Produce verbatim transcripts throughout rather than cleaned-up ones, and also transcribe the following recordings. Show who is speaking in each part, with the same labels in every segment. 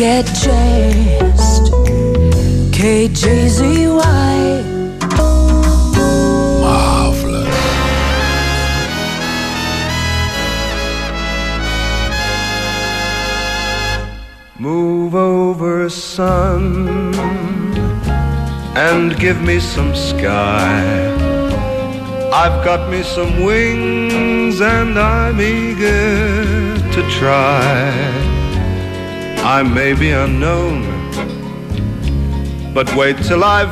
Speaker 1: get chased. K J Z Y.
Speaker 2: Marvelous.
Speaker 3: Move over, sun, and give me some sky. I've got me some wings and I'm eager to try. I may be unknown, but wait till I've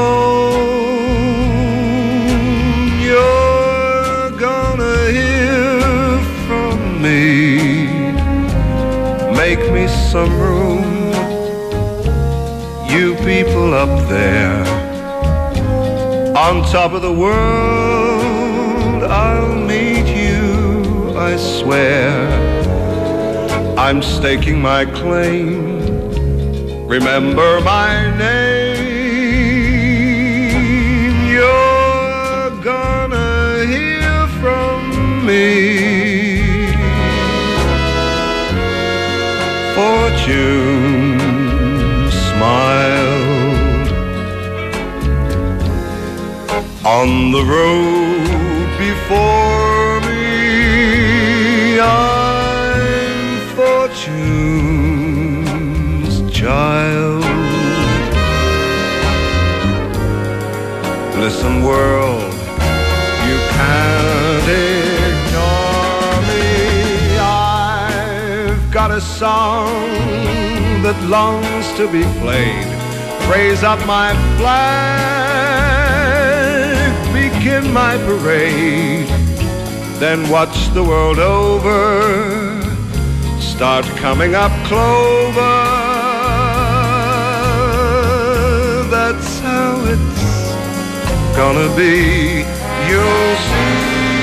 Speaker 3: flown. You're gonna hear from me. Make me some room, you people up there on top of the world. I'll meet you, I swear. I'm staking my claim. Remember my name. You're gonna hear from me. Fortune smiled on the road before me. I'm Fortune's child. Listen, world, you can't ignore me. I've got a song that longs to be played. Raise up my flag, begin my parade, then watch the world over start coming up clover. That's how it's gonna be. You'll see.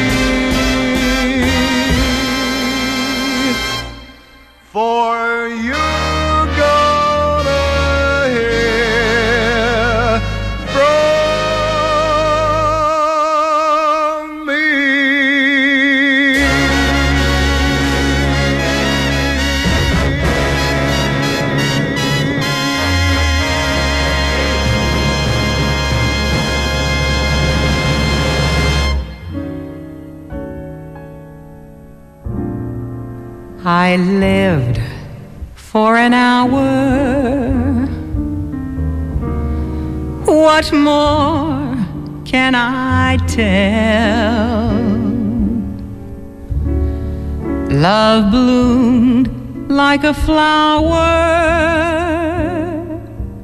Speaker 3: For you're gonna hear from me.
Speaker 4: I lived for an hour. What more can I tell? Love bloomed like a flower,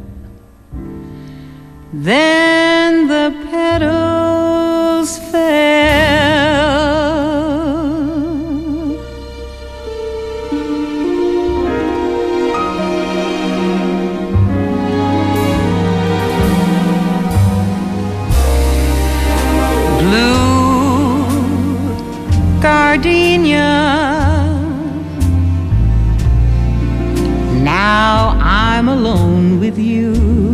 Speaker 4: then the petals fell. Gardenia. Now I'm alone with you.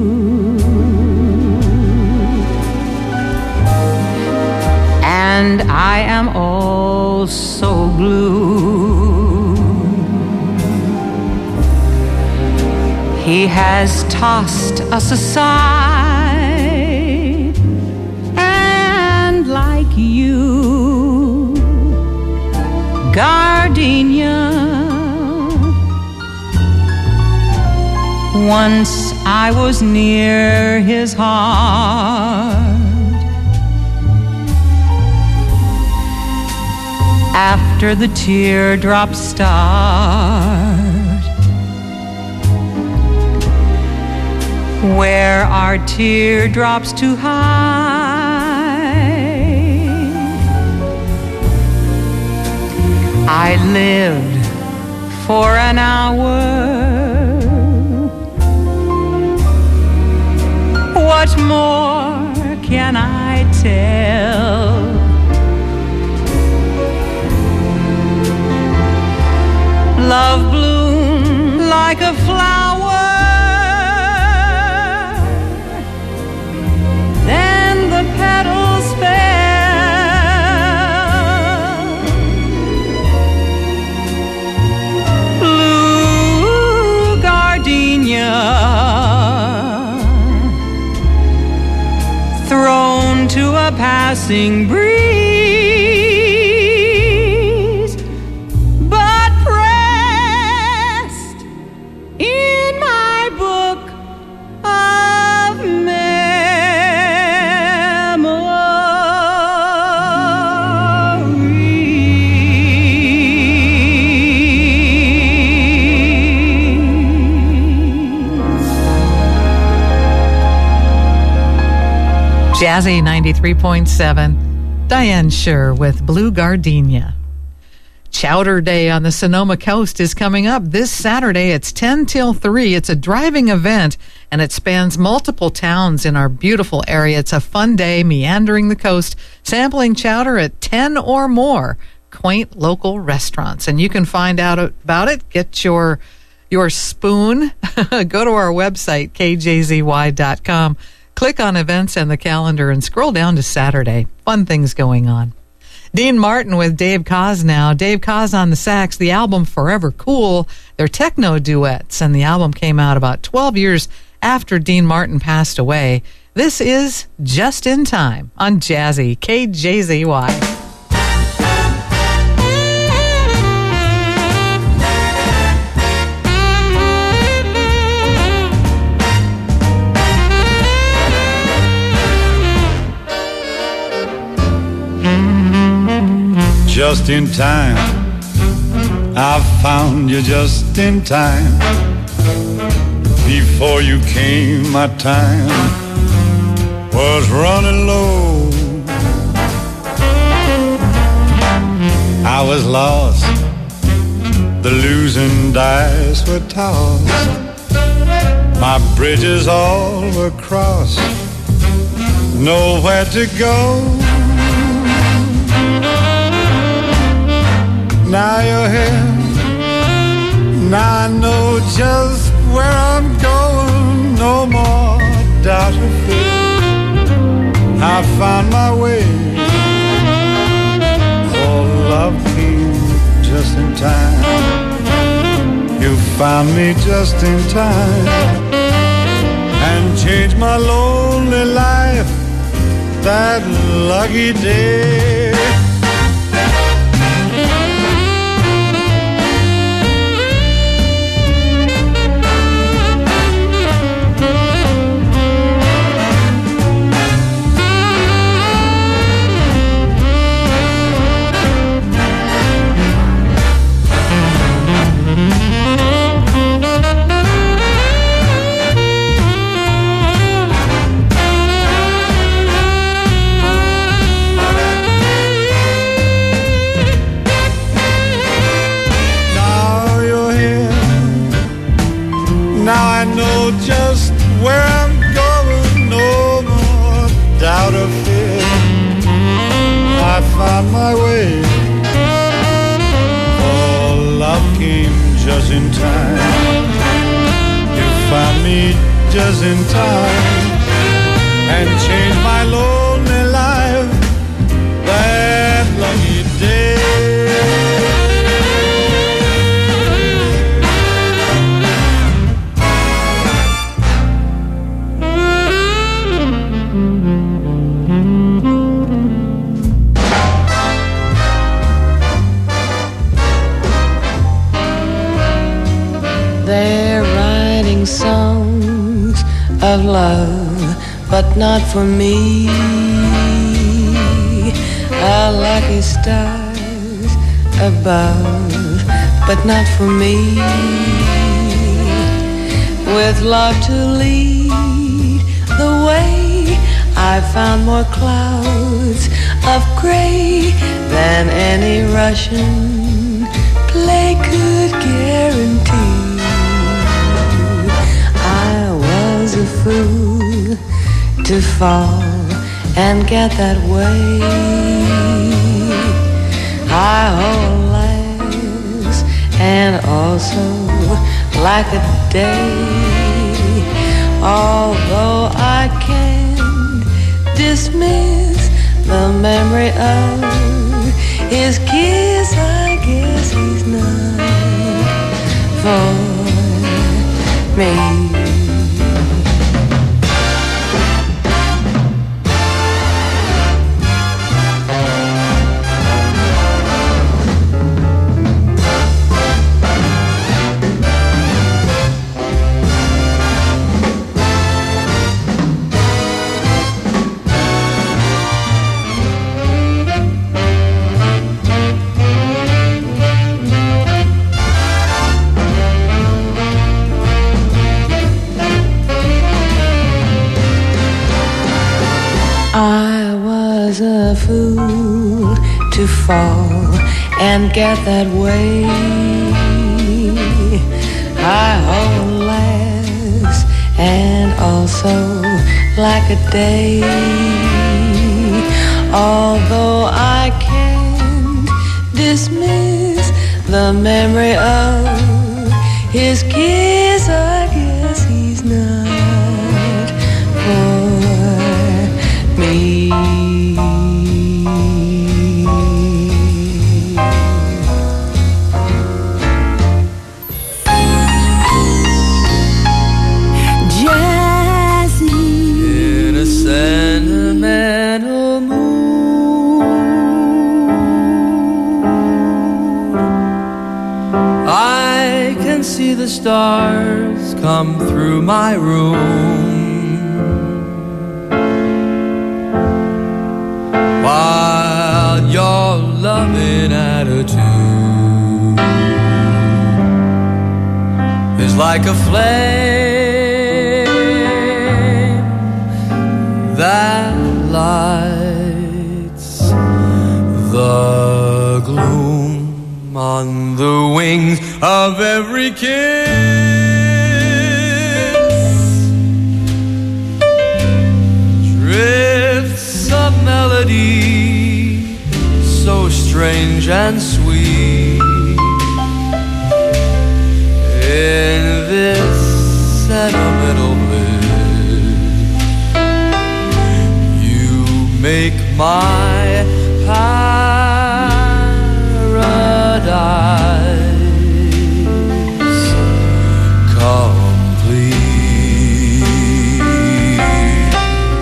Speaker 4: And I am all so blue. He has tossed us aside, and like you, gardenia. Once I was near his heart. After the teardrops start, where are teardrops to hide? I lived for an hour. What more can I tell? Love bloomed like a flower, then the petals fell. Blue gardenia. passing breeze, but pressed in my book of
Speaker 2: Jazzy ninety-three point seven. Diane Shure with Blue Gardenia. Chowder Day on the Sonoma Coast is coming up this Saturday. It's ten till three. It's a driving event, and it spans multiple towns in our beautiful area. It's a fun day meandering the coast, sampling chowder at ten or more quaint local restaurants. And you can find out about it. Get your your spoon. Go to our website, k j z y dot com. Click on events and the calendar and scroll down to Saturday. Fun things going on. Dean Martin with Dave Koz now. Dave Koz on the sax. The album Forever Cool. They're techno duets, and the album came out about twelve years after Dean Martin passed away. This is Just in Time on Jazzy, K J Z Y.
Speaker 5: Just in time, I found you just in time. Before you came, my time was running low. I was lost, the losing dice were tossed. My bridges all were crossed, nowhere to go. Now you're here, now I know just where I'm going. No more doubt or fear, I found my way. Oh, love came just in time. You found me just in time and changed my lonely life that lucky day. Just where I'm going, no more doubt or fear. I found my way. Oh, love came just in time. You found me just in time and changed my lonely life that lucky day.
Speaker 1: They're writing songs of love, but not for me. A lucky stars above, but not for me. With love to lead the way, I found more clouds of gray than any Russian play could guarantee. I was a fool to fall and get that way. I hold lives and also like a day. Although I can't dismiss the memory of his kiss, I guess he's not for me. fall and get that way. I hold laughs and also like a day. Although I can't dismiss the memory of his kiss, I guess he's not for me.
Speaker 6: Sentimental mood, I can see the stars come through my room, while your loving attitude is like a flame that lights the gloom on the wings of every kiss. Drifts of melody so strange and sweet in this sentimental make my paradise complete.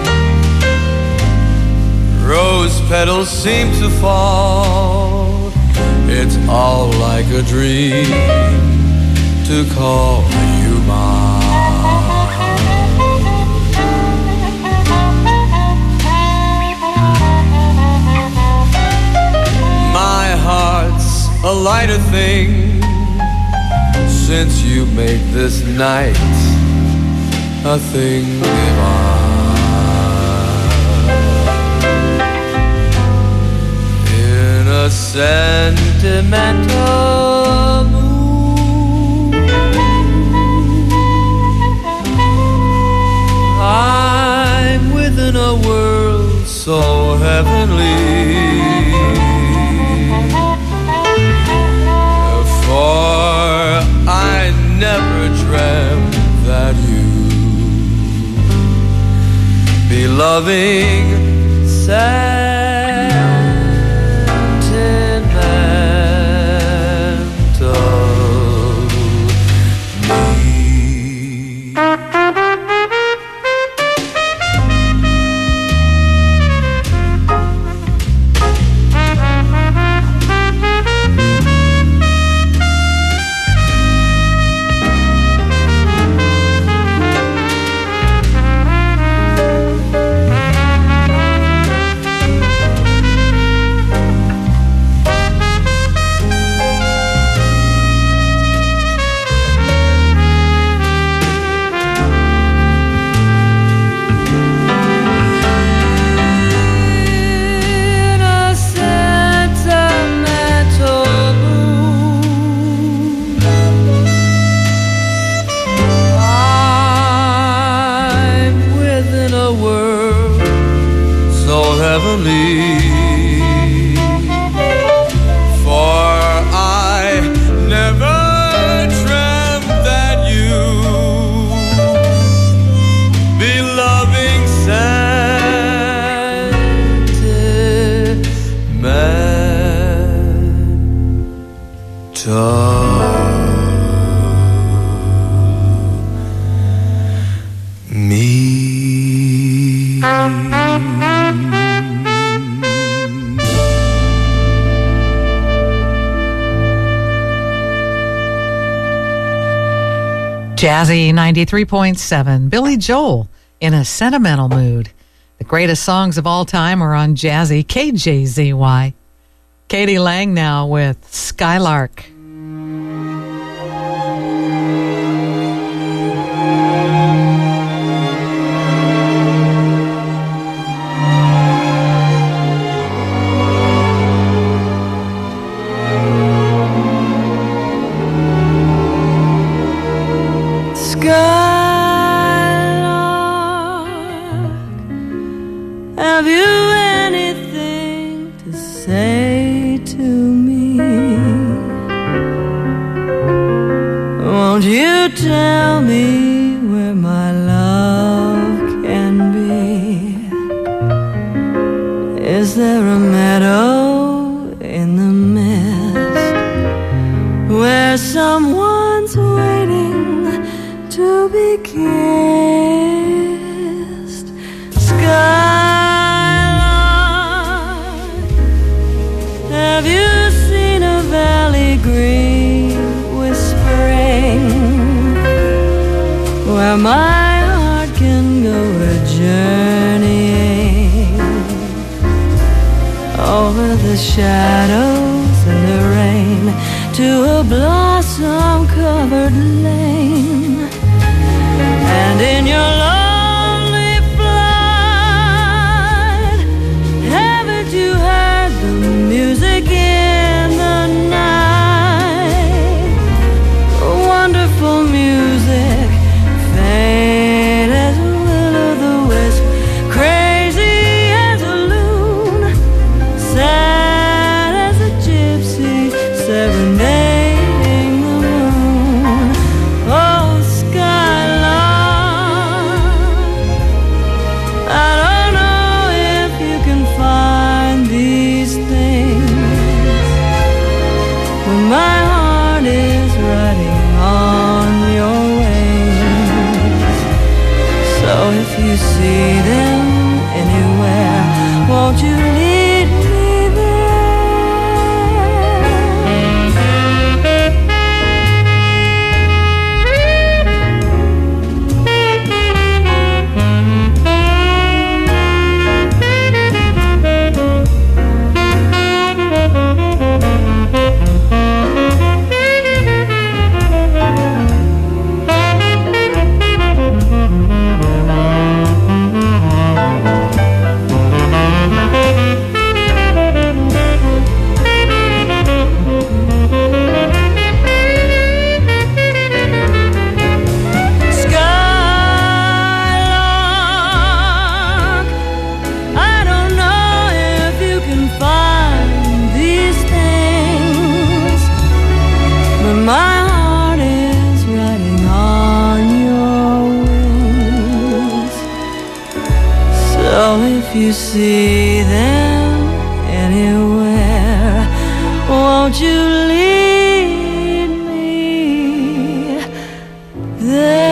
Speaker 6: Rose petals seem to fall, it's all like a dream to call you mine. Heart's a lighter thing since you make this night a thing divine. In a sentimental mood, I'm within a world so heavenly. For I never dreamt that you'd be loving sentimental me. For I never dreamt that you'd be loving sentimental me.
Speaker 2: Jazzy ninety-three point seven, Billy Joel in a sentimental mood. The greatest songs of all time are on Jazzy, K J Z Y. Katie Lang now with Skylark.
Speaker 1: Won't you tell me where my love can be? Is there a meadow in the mist where someone's waiting to be kissed? Skylark, have you seen a valley green where my heart can go a-journeying over the shadows and the rain to a blossom-covered lane? And in your lonely flight, haven't you heard the music in the night? Wonderful music, faint as a will-o'-the-wisp, crazy as a loon, sad as a gypsy serenading the moon. Oh, Skylark, I don't know if you can find these things, but my heart is riding on your wings. So if you see them anywhere, won't you lead me Skylark, I don't know if you can find these things, but my heart is riding on your wings. So if you see them anywhere, won't you lead me there?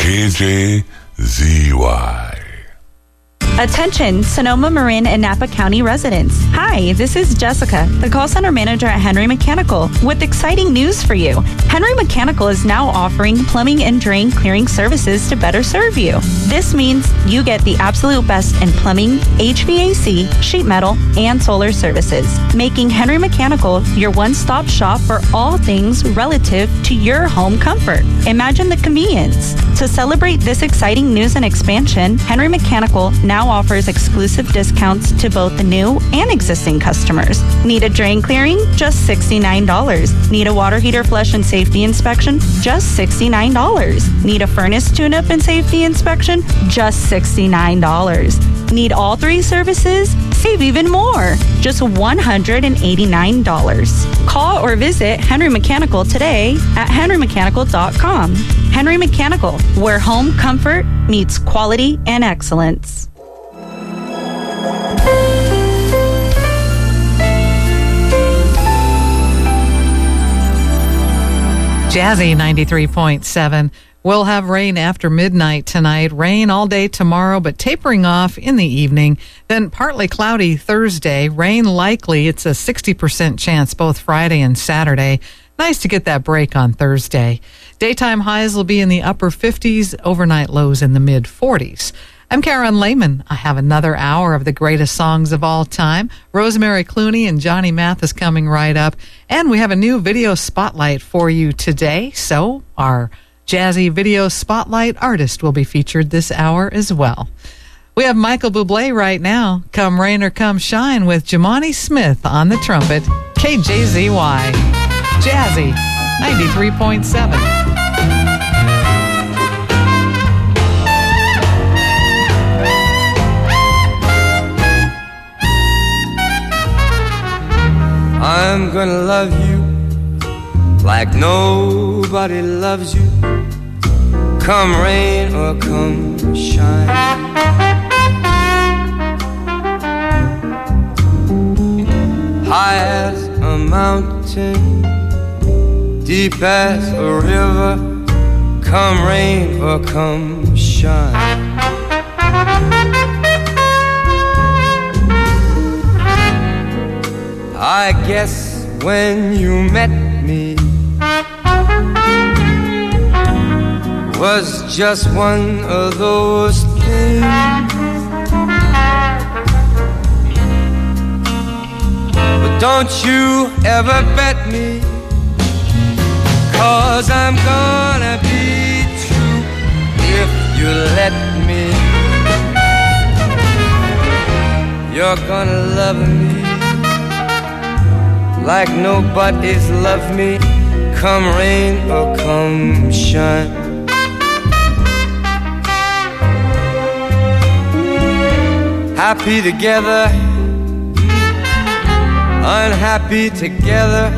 Speaker 7: K J Z Y.
Speaker 8: Attention, Sonoma, Marin, and Napa County residents. Hi, this is Jessica, the call center manager at Henry Mechanical, with exciting news for you. Henry Mechanical is now offering plumbing and drain clearing services to better serve you. This means you get the absolute best in plumbing, H V A C, sheet metal, and solar services, making Henry Mechanical your one-stop shop for all things relative to your home comfort. Imagine the convenience. To celebrate this exciting news and expansion, Henry Mechanical now offers exclusive discounts to both the new and existing customers. Need a drain clearing? Just sixty-nine dollars. Need a water heater flush and safety inspection? Just sixty-nine dollars. Need a furnace tune-up and safety inspection? Just sixty-nine dollars. Need all three services? Save even more. Just one hundred eighty-nine dollars. Call or visit Henry Mechanical today at henry mechanical dot com. Henry Mechanical, where home comfort meets quality and excellence.
Speaker 2: Jazzy ninety-three point seven. We'll have rain after midnight tonight, rain all day tomorrow, but tapering off in the evening. Then partly cloudy Thursday, rain likely. It's a sixty percent chance both Friday and Saturday. Nice to get that break on Thursday. Daytime highs will be in the upper fifties, overnight lows in the mid forties. I'm Karen Lehman. I have another hour of the greatest songs of all time. Rosemary Clooney and Johnny Mathis coming right up. And we have a new video spotlight for you today. So our Jazzy Video Spotlight artist will be featured this hour as well. We have Michael Bublé right now. Come Rain or Come Shine with Jemani Smith on the trumpet. K J Z Y. Jazzy ninety-three point seven.
Speaker 6: I'm gonna love you like nobody loves you. Come rain or come shine. High as a mountain, deep as a river. Come rain or come shine. I guess when you met me was just one of those things. But don't you ever bet me, 'cause I'm gonna be true if you let me. You're gonna love me like nobody's loved me. Come rain or come shine. Happy together, unhappy together.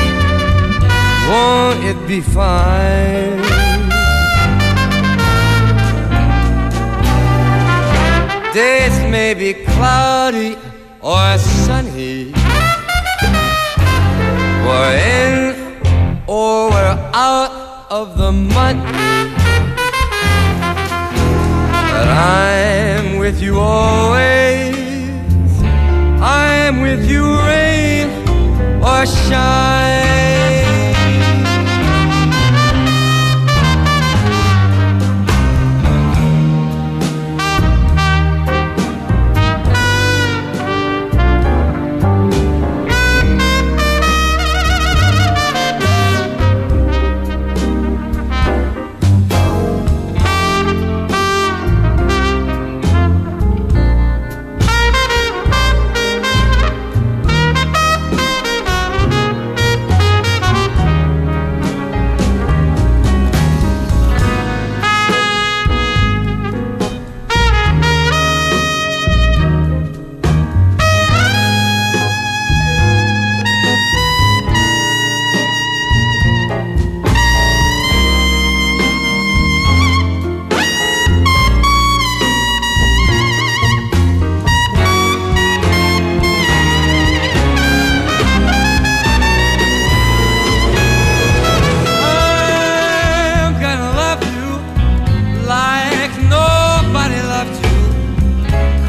Speaker 6: Won't it be fine? Days may be cloudy or sunny. We're in or we're out of the money. But I'm with you always. I'm with you rain or shine.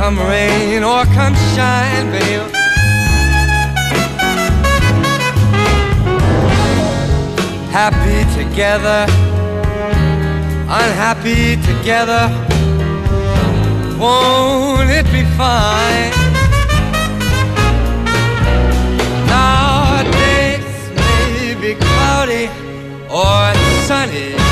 Speaker 6: come rain or come shine, babe. Happy together, unhappy together, won't it be fine? Now days may be cloudy or sunny,